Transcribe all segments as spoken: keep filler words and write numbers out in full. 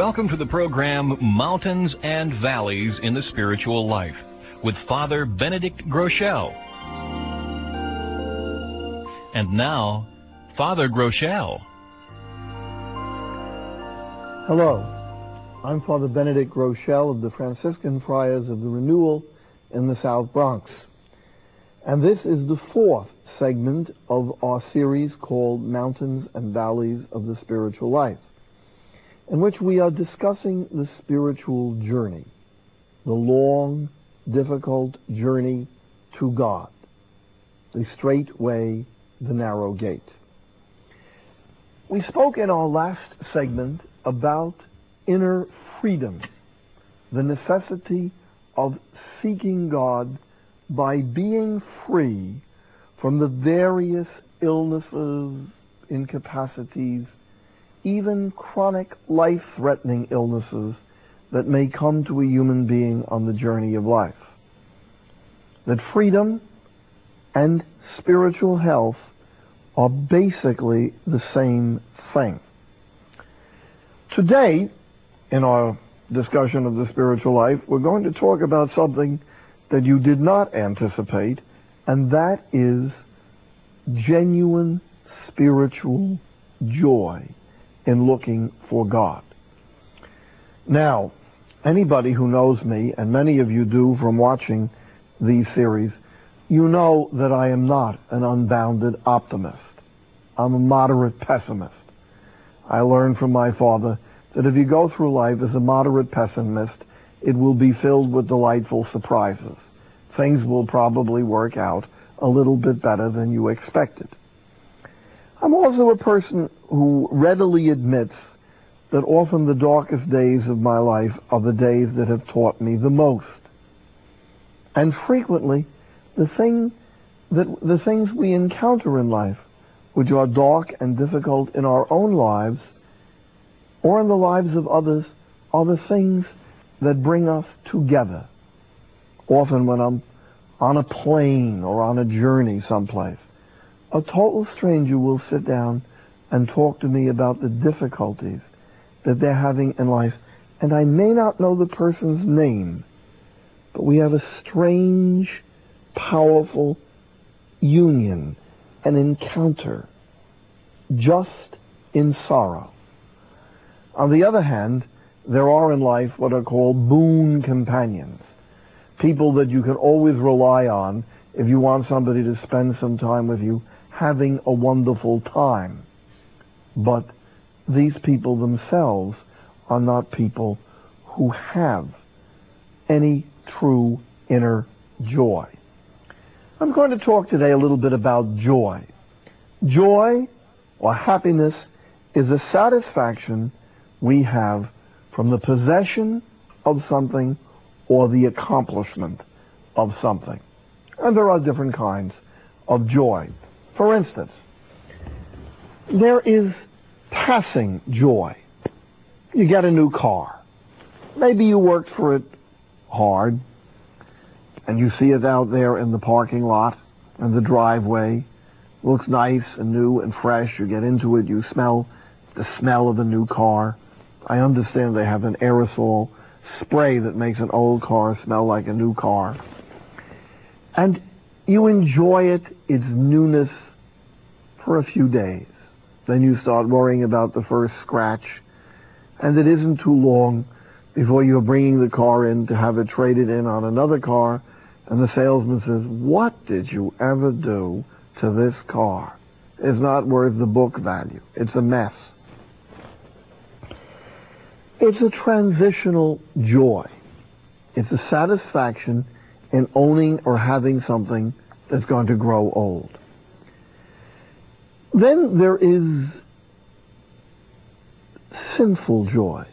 Welcome to the program Mountains and Valleys in the Spiritual Life with Father Benedict Groeschel. And now, Father Groeschel. Hello, I'm Father Benedict Groeschel of the Franciscan Friars of the Renewal in the South Bronx. And this is the fourth segment of our series called Mountains and Valleys of the Spiritual Life, in which we are discussing the spiritual journey, the long, difficult journey to God, the straight way, the narrow gate. We spoke in our last segment about inner freedom, the necessity of seeking God by being free from the various illnesses, incapacities, even chronic life-threatening illnesses that may come to a human being on the journey of life. That freedom and spiritual health are basically the same thing. Today, in our discussion of the spiritual life, we're going to talk about something that you did not anticipate, and that is genuine spiritual joy in looking for God. Now, anybody who knows me, and many of you do from watching these series, you know that I am not an unbounded optimist. I'm a moderate pessimist. I learned from my father that if you go through life as a moderate pessimist, it will be filled with delightful surprises. Things will probably work out a little bit better than you expected. I'm also a person who readily admits that often the darkest days of my life are the days that have taught me the most. And frequently, the thing that the things we encounter in life, which are dark and difficult in our own lives or in the lives of others, are the things that bring us together. Often when I'm on a plane or on a journey someplace, a total stranger will sit down and talk to me about the difficulties that they're having in life, and I may not know the person's name, but we have a strange, powerful union, an encounter, just in sorrow. On the other hand, there are in life what are called boon companions, people that you can always rely on if you want somebody to spend some time with you having a wonderful time. But these people themselves are not people who have any true inner joy. I'm going to talk today a little bit about joy. Joy, or happiness, is a satisfaction we have from the possession of something or the accomplishment of something. And there are different kinds of joy. For instance, there is passing joy. You get a new car. Maybe you worked for it hard, and you see it out there in the parking lot and the driveway. Looks nice and new and fresh. You get into it, you smell the smell of a new car. I understand they have an aerosol spray that makes an old car smell like a new car. And you enjoy it, its newness, for a few days. Then you start worrying about the first scratch, and it isn't too long before you're bringing the car in to have it traded in on another car, and the salesman says, "What did you ever do to this car? It's not worth the book value. It's a mess." It's a transitional joy. It's a satisfaction in owning or having something that's going to grow old. Then there is sinful joy.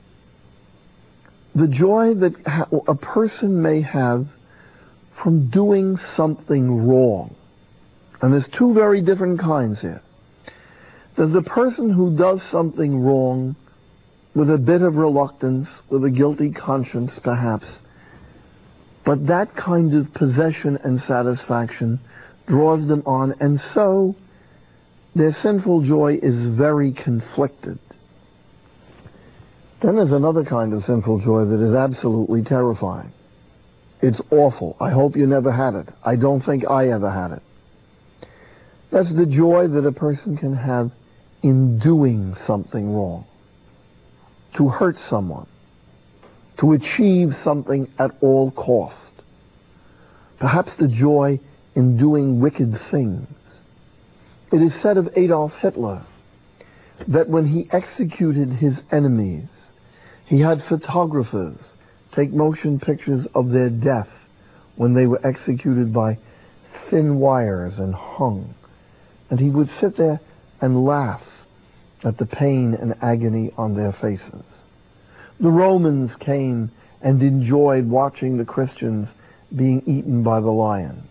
The joy that a person may have from doing something wrong. And there's two very different kinds here. There's the person who does something wrong with a bit of reluctance, with a guilty conscience perhaps, but that kind of possession and satisfaction draws them on, and so their sinful joy is very conflicted. Then there's another kind of sinful joy that is absolutely terrifying. It's awful. I hope you never had it. I don't think I ever had it. That's the joy that a person can have in doing something wrong, to hurt someone, to achieve something at all cost. Perhaps the joy in doing wicked things. It is said of Adolf Hitler that when he executed his enemies, he had photographers take motion pictures of their death when they were executed by thin wires and hung. And he would sit there and laugh at the pain and agony on their faces. The Romans came and enjoyed watching the Christians being eaten by the lions.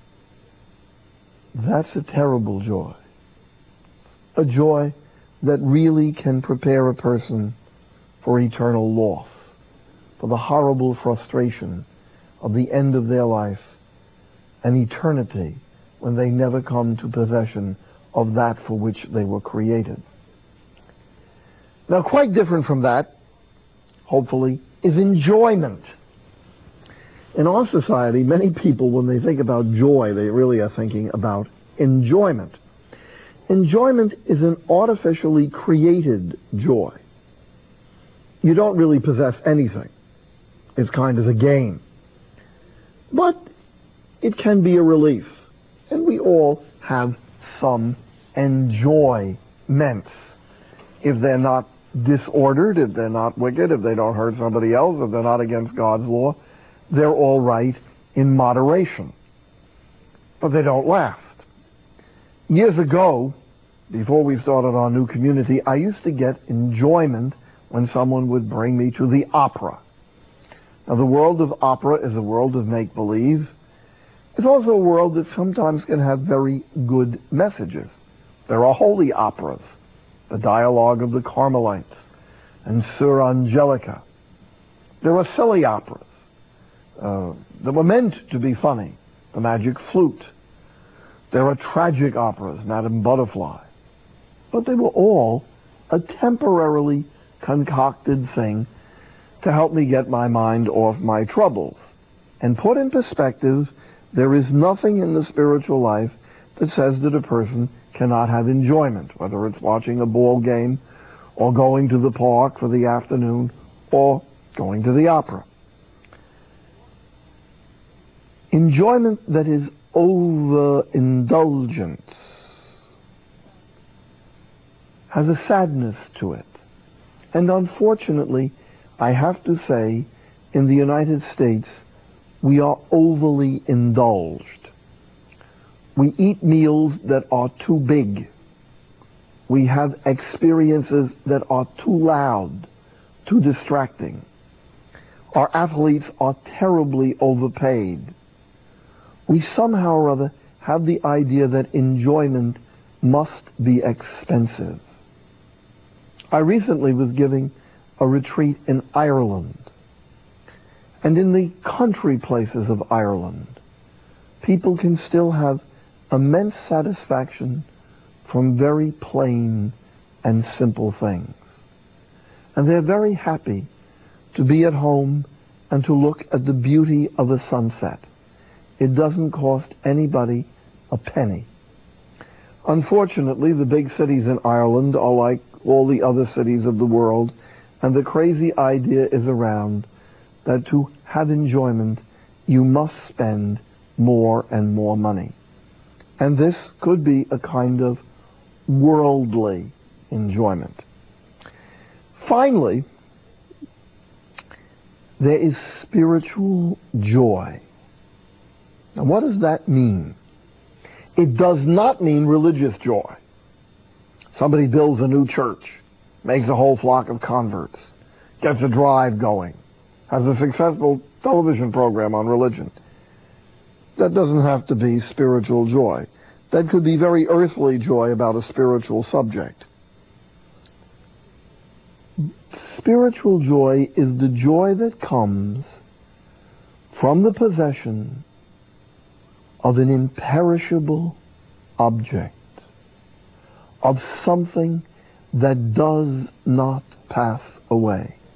That's a terrible joy. A joy that really can prepare a person for eternal loss, for the horrible frustration of the end of their life and eternity when they never come to possession of that for which they were created. Now, quite different from that, hopefully, is enjoyment. In our society, many people, when they think about joy, they really are thinking about enjoyment. Enjoyment is an artificially created joy. You don't really possess anything. It's kind of a game. But it can be a relief. And we all have some enjoyments. If they're not disordered, if they're not wicked, if they don't hurt somebody else, if they're not against God's law, they're all right in moderation. But they don't last. Years ago, before we started our new community, I used to get enjoyment when someone would bring me to the opera. Now, the world of opera is a world of make-believe. It's also a world that sometimes can have very good messages. There are holy operas, the Dialogue of the Carmelites, and Sur Angelica. There are silly operas uh, that were meant to be funny, the Magic Flute. There are tragic operas, Madame Butterfly. But they were all a temporarily concocted thing to help me get my mind off my troubles. And put in perspective, there is nothing in the spiritual life that says that a person cannot have enjoyment, whether it's watching a ball game or going to the park for the afternoon or going to the opera. Enjoyment that is overindulgence has a sadness to it. And unfortunately, I have to say, in the United States, we are overly indulged. We eat meals that are too big. We have experiences that are too loud, too distracting. Our athletes are terribly overpaid. We somehow or other have the idea that enjoyment must be expensive. I recently was giving a retreat in Ireland. And in the country places of Ireland, people can still have immense satisfaction from very plain and simple things. And they're very happy to be at home and to look at the beauty of a sunset. It doesn't cost anybody a penny. Unfortunately, the big cities in Ireland are like all the other cities of the world, and the crazy idea is around that to have enjoyment, you must spend more and more money. And this could be a kind of worldly enjoyment. Finally, there is spiritual joy. Now, what does that mean? It does not mean religious joy. Somebody builds a new church, makes a whole flock of converts, gets a drive going, has a successful television program on religion. That doesn't have to be spiritual joy. That could be very earthly joy about a spiritual subject. Spiritual joy is the joy that comes from the possession of an imperishable object, of something that does not pass away.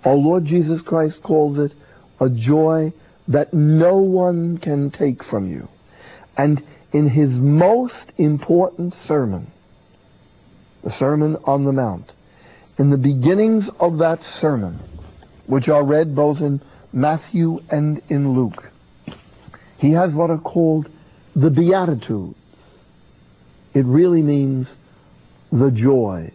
Our Lord Jesus Christ calls it a joy that no one can take from you. And in his most important sermon, the Sermon on the Mount, in the beginnings of that sermon, which are read both in Matthew and in Luke, he has what are called the Beatitudes. It really means the joys.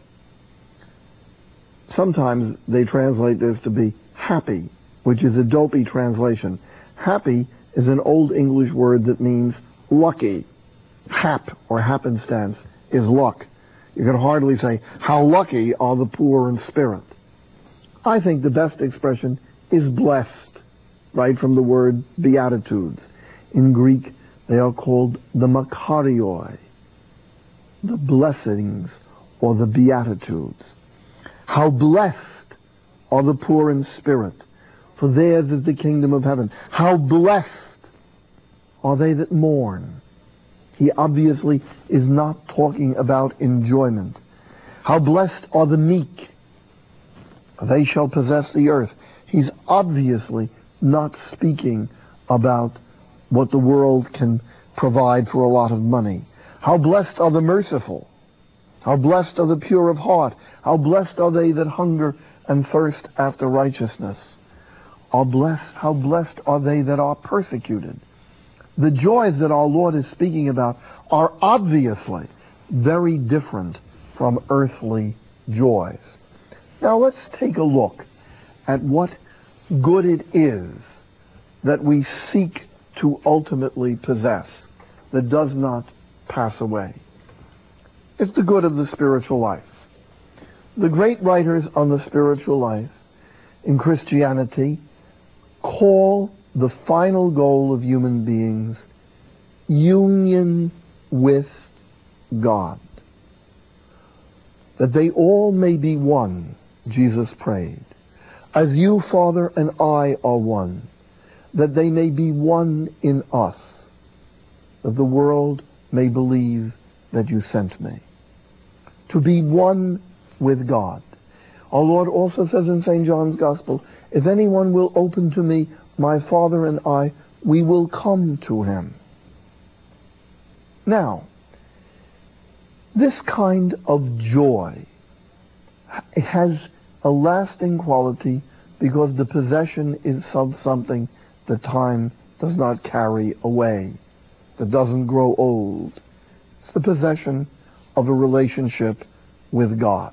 Sometimes they translate this to be happy, which is a dopey translation. Happy is an Old English word that means lucky. Hap, or happenstance, is luck. You can hardly say, how lucky are the poor in spirit. I think the best expression is blessed, right from the word Beatitudes. In Greek, they are called the Makarioi, the blessings or the Beatitudes. How blessed are the poor in spirit, for theirs is the kingdom of heaven. How blessed are they that mourn. He obviously is not talking about enjoyment. How blessed are the meek, they shall possess the earth. He's obviously not speaking about what the world can provide for a lot of money. How blessed are the merciful. How blessed are the pure of heart. How blessed are they that hunger and thirst after righteousness. How blessed, how blessed are they that are persecuted. The joys that our Lord is speaking about are obviously very different from earthly joys. Now let's take a look at what good it is that we seek to ultimately possess that does not pass away. It's the good of the spiritual life. The great writers on the spiritual life in Christianity call the final goal of human beings union with God. That they all may be one, Jesus prayed. As you, Father, and I are one, that they may be one in us, that the world may believe that you sent me. To be one with God. Our Lord also says in Saint John's Gospel, if anyone will open to me, my Father and I, we will come to him. Now, this kind of joy has a lasting quality because the possession is of something that time does not carry away, that doesn't grow old. It's the possession of a relationship with God.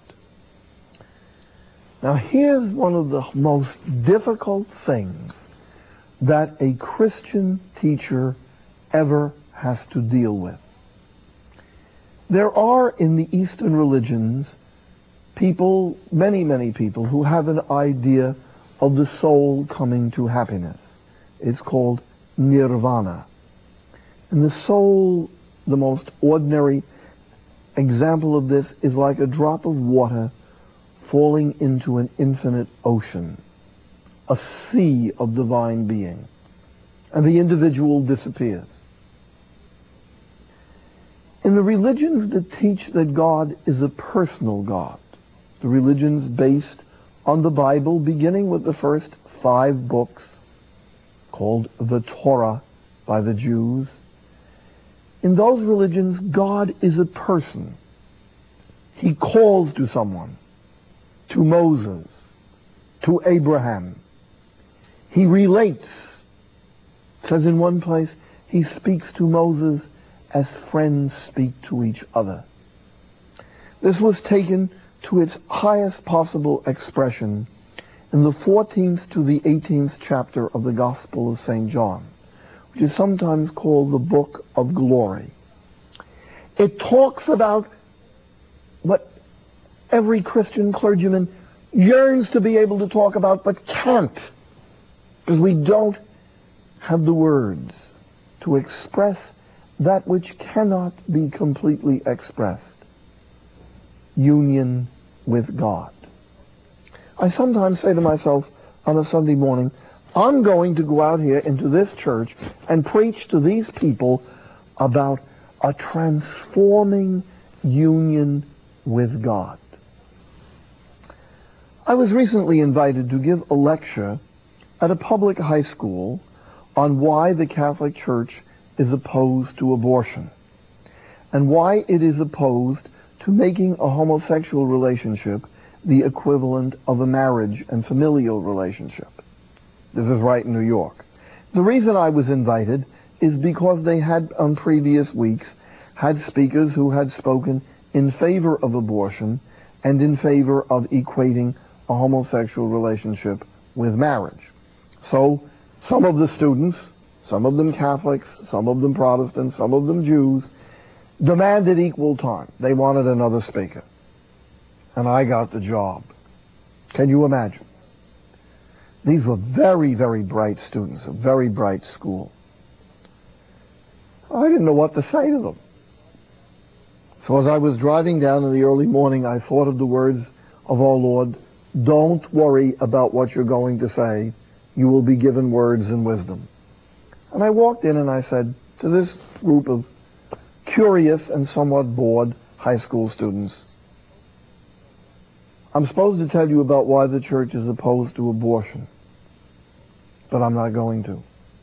Now here's one of the most difficult things that a Christian teacher ever has to deal with. There are in the Eastern religions people, many, many people, who have an idea of the soul coming to happiness. It's called nirvana. And the soul, the most ordinary example of this, is like a drop of water falling into an infinite ocean, a sea of divine being, and the individual disappears. In the religions that teach that God is a personal God, the religions based on the Bible, beginning with the first five books, called the Torah by the Jews, in those religions, God is a person. He calls to someone, to Moses, to Abraham. He relates. It says in one place, he speaks to Moses as friends speak to each other. This was taken to its highest possible expression in the fourteenth to the eighteenth chapter of the Gospel of Saint John, which is sometimes called the Book of Glory. It talks about what every Christian clergyman yearns to be able to talk about but can't, because we don't have the words to express that which cannot be completely expressed. Union with God. I sometimes say to myself on a Sunday morning, I'm going to go out here into this church and preach to these people about a transforming union with God. I was recently invited to give a lecture at a public high school on why the Catholic Church is opposed to abortion and why it is opposed to making a homosexual relationship the equivalent of a marriage and familial relationship. This is right in New York. The reason I was invited is because they had, on previous weeks, had speakers who had spoken in favor of abortion and in favor of equating a homosexual relationship with marriage. So, some of the students, some of them Catholics, some of them Protestants, some of them Jews, demanded equal time. They wanted another speaker. And I got the job. Can you imagine? These were very, very bright students, a very bright school. I didn't know what to say to them. So as I was driving down in the early morning, I thought of the words of our Lord, "Don't worry about what you're going to say. You will be given words and wisdom." And I walked in and I said to this group of curious and somewhat bored high school students, "I'm supposed to tell you about why the church is opposed to abortion, but I'm not going to.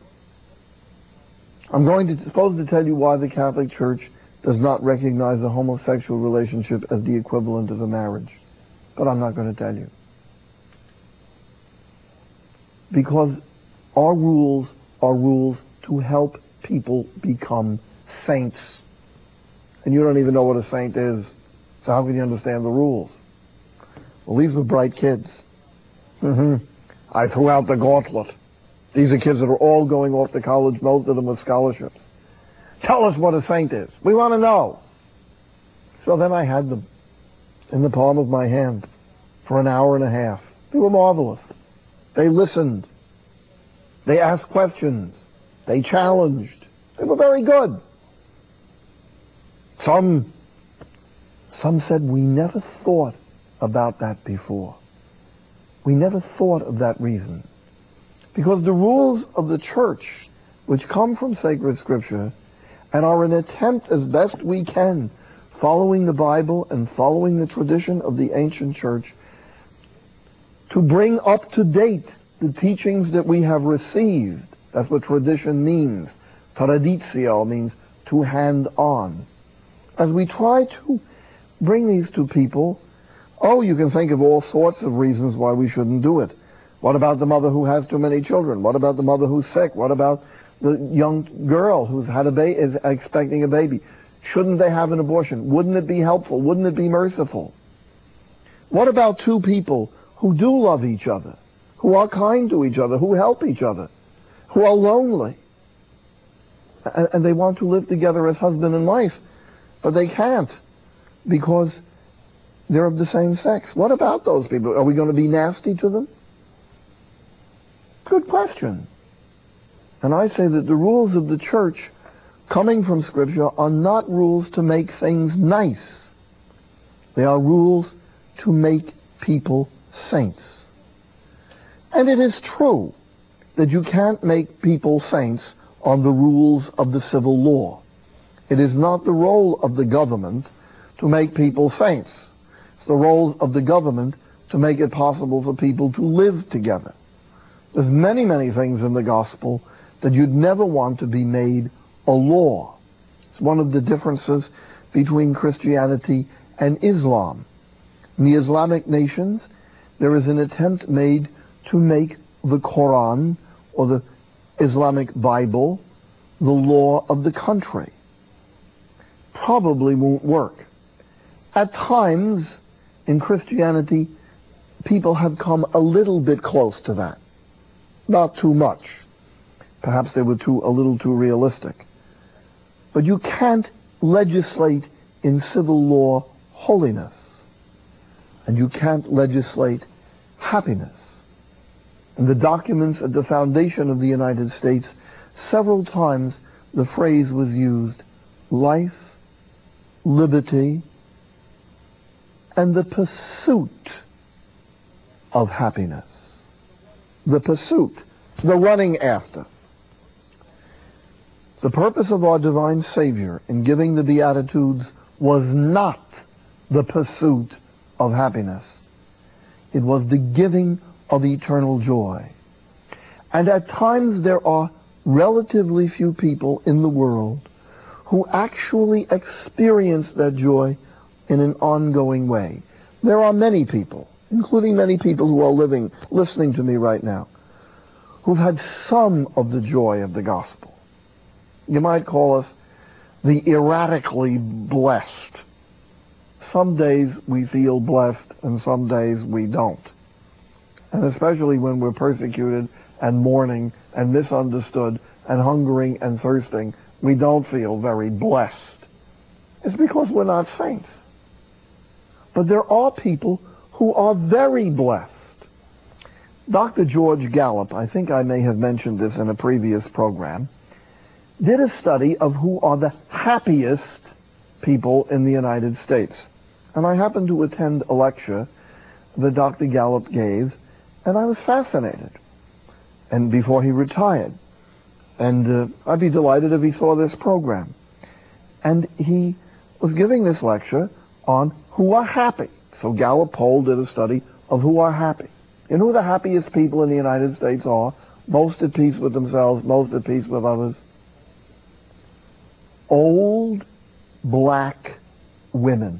I'm going to supposed to tell you why the Catholic Church does not recognize a homosexual relationship as the equivalent of a marriage, but I'm not going to tell you. Because our rules are rules to help people become saints. And you don't even know what a saint is, so how can you understand the rules?" Well, these were bright kids. Mm-hmm. I threw out the gauntlet. These are kids that are all going off to college, most of them with scholarships. Tell us what a saint is. We want to know. So then I had them in the palm of my hand for an hour and a half. They were marvelous. They listened. They asked questions. They challenged. They were very good. Some, some said, "We never thought about that before. We never thought of that reason." Because the rules of the church, which come from sacred scripture, and are an attempt as best we can, following the Bible and following the tradition of the ancient church, to bring up to date the teachings that we have received. That's what tradition means. Traditio means to hand on. As we try to bring these to people, oh, you can think of all sorts of reasons why we shouldn't do it. What about the mother who has too many children? What about the mother who's sick? What about the young girl who's had a ba- is expecting a baby? Shouldn't they have an abortion? Wouldn't it be helpful? Wouldn't it be merciful? What about two people who do love each other, who are kind to each other, who help each other, who are lonely, and, and they want to live together as husband and wife, but they can't because they're of the same sex? What about those people? Are we going to be nasty to them? Good question. And I say that the rules of the church coming from Scripture are not rules to make things nice. They are rules to make people saints. And it is true that you can't make people saints on the rules of the civil law. It is not the role of the government to make people saints. It's the role of the government to make it possible for people to live together. There's many, many things in the gospel that you'd never want to be made a law. It's one of the differences between Christianity and Islam. In the Islamic nations, there is an attempt made to make the Quran, or the Islamic Bible, the law of the country. Probably won't work. At times, in Christianity, people have come a little bit close to that. Not too much. Perhaps they were too a little too realistic. But you can't legislate in civil law holiness. And you can't legislate happiness. In the documents at the foundation of the United States, several times the phrase was used, life, liberty, and the pursuit of happiness. The pursuit, the running after. The purpose of our divine Savior in giving the Beatitudes was not the pursuit of happiness. It was the giving of eternal joy. And at times there are relatively few people in the world who actually experience that joy in an ongoing way. There are many people, including many people who are living, listening to me right now, who've had some of the joy of the gospel. You might call us the erratically blessed. Some days we feel blessed and some days we don't. And especially when we're persecuted and mourning and misunderstood and hungering and thirsting, we don't feel very blessed. It's because we're not saints. But there are people who are very blessed. Doctor George Gallup, I think I may have mentioned this in a previous program, did a study of who are the happiest people in the United States. And I happened to attend a lecture that Doctor Gallup gave, and I was fascinated. And before he retired. And uh, I'd be delighted if he saw this program. And he was giving this lecture on who are happy. So Gallup Poll did a study of who are happy. And who the happiest people in the United States are, most at peace with themselves, most at peace with others. Old black women.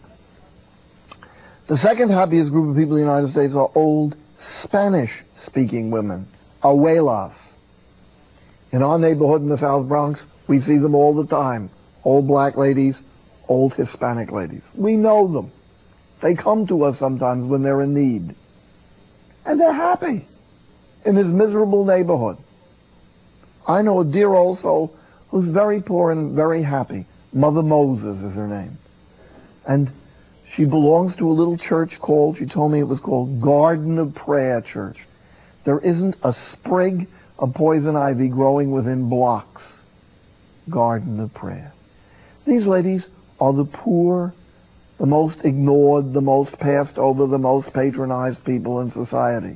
The second happiest group of people in the United States are old Spanish-speaking women, abuelas. In our neighborhood in the South Bronx, we see them all the time. Old black ladies, old Hispanic ladies. We know them. They come to us sometimes when they're in need. And they're happy in this miserable neighborhood. I know a dear old soul who's very poor and very happy. Mother Moses is her name. And she belongs to a little church called, she told me it was called Garden of Prayer Church. There isn't a sprig of poison ivy growing within blocks. Garden of Prayer. These ladies are the poor, the most ignored, the most passed over, the most patronized people in society.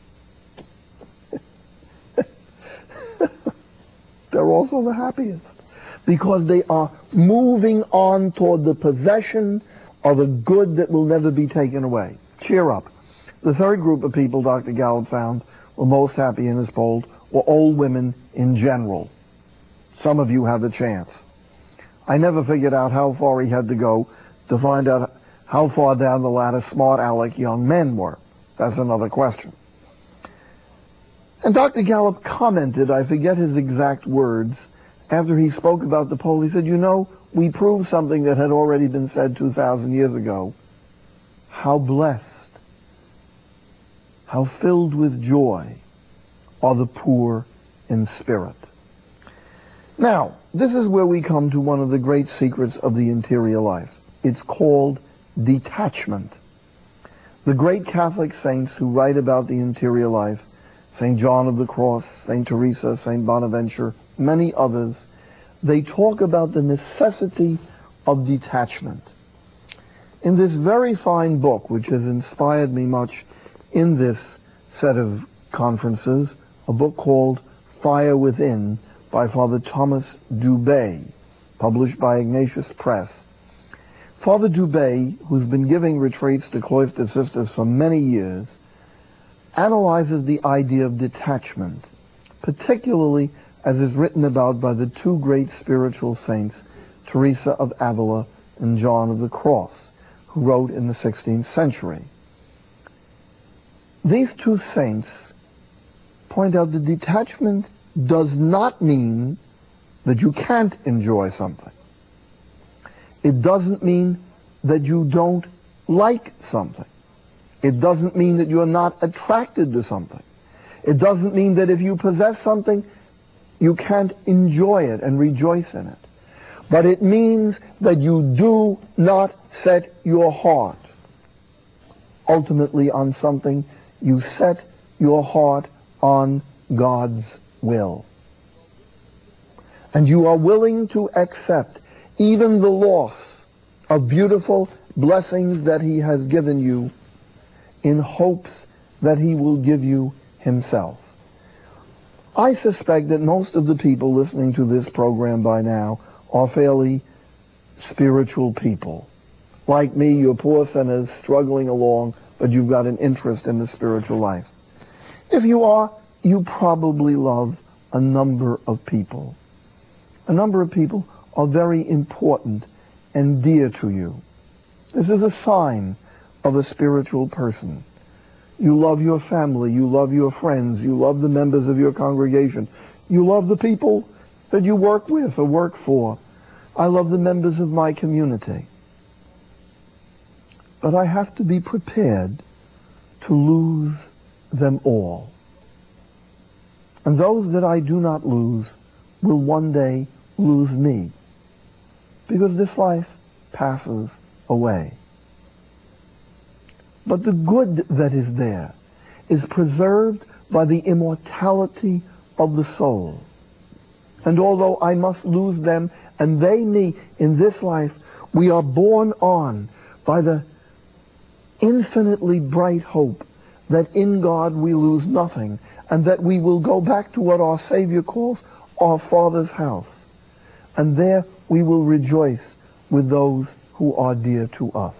They're also the happiest because they are moving on toward the possession of a good that will never be taken away. Cheer up. The third group of people Doctor Gallup found were most happy in his poll were old women in general. Some of you have a chance. I never figured out how far he had to go to find out how far down the ladder smart aleck young men were. That's another question. And Doctor Gallup commented, I forget his exact words, after he spoke about the poll. He said, you know, we proved something that had already been said two thousand years ago. How blessed, how filled with joy are the poor in spirit. Now, this is where we come to one of the great secrets of the interior life. It's called detachment. The great Catholic saints who write about the interior life, Saint John of the Cross, Saint Teresa, Saint Bonaventure, many others, they talk about the necessity of detachment. In this very fine book, which has inspired me much in this set of conferences, a book called Fire Within by Father Thomas Dubay, published by Ignatius Press. Father Dubay, who's been giving retreats to cloistered sisters for many years, analyzes the idea of detachment, particularly as is written about by the two great spiritual saints, Teresa of Avila and John of the Cross, who wrote in the sixteenth century. These two saints point out that detachment does not mean that you can't enjoy something. It doesn't mean that you don't like something. It doesn't mean that you're not attracted to something. It doesn't mean that if you possess something, you can't enjoy it and rejoice in it. But it means that you do not set your heart ultimately on something. You set your heart on God's will. And you are willing to accept even the loss of beautiful blessings that He has given you in hopes that He will give you Himself. I suspect that most of the people listening to this program by now are fairly spiritual people. Like me, you're poor sinners struggling along, but you've got an interest in the spiritual life. If you are, you probably love a number of people. A number of people are very important and dear to you. This is a sign of a spiritual person. You love your family, you love your friends, you love the members of your congregation, you love the people that you work with or work for. I love the members of my community. But I have to be prepared to lose them all. And those that I do not lose will one day lose me, because this life passes away. But the good that is there is preserved by the immortality of the soul. And although I must lose them and they me in this life, we are borne on by the infinitely bright hope that in God we lose nothing, and that we will go back to what our Savior calls our Father's house. And there we will rejoice with those who are dear to us.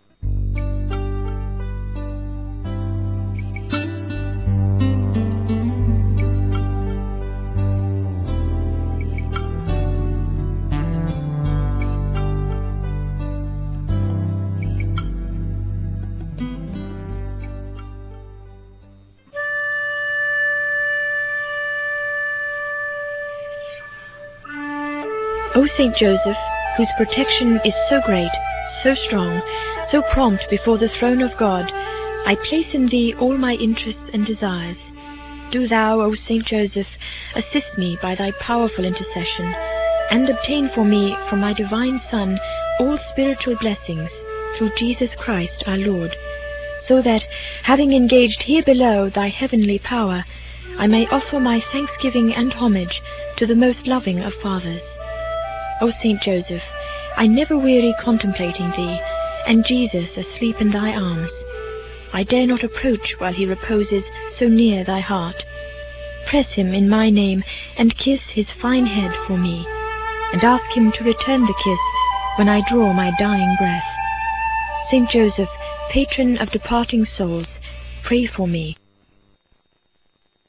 O Saint Joseph, whose protection is so great, so strong, so prompt before the throne of God, I place in thee all my interests and desires. Do thou, O Saint Joseph, assist me by thy powerful intercession, and obtain for me from my divine Son all spiritual blessings through Jesus Christ our Lord, so that, having engaged here below thy heavenly power, I may offer my thanksgiving and homage to the most loving of fathers. O Saint Joseph, I never weary contemplating thee, and Jesus asleep in thy arms. I dare not approach while he reposes so near thy heart. Press him in my name, and kiss his fine head for me, and ask him to return the kiss when I draw my dying breath. Saint Joseph, patron of departing souls, pray for me.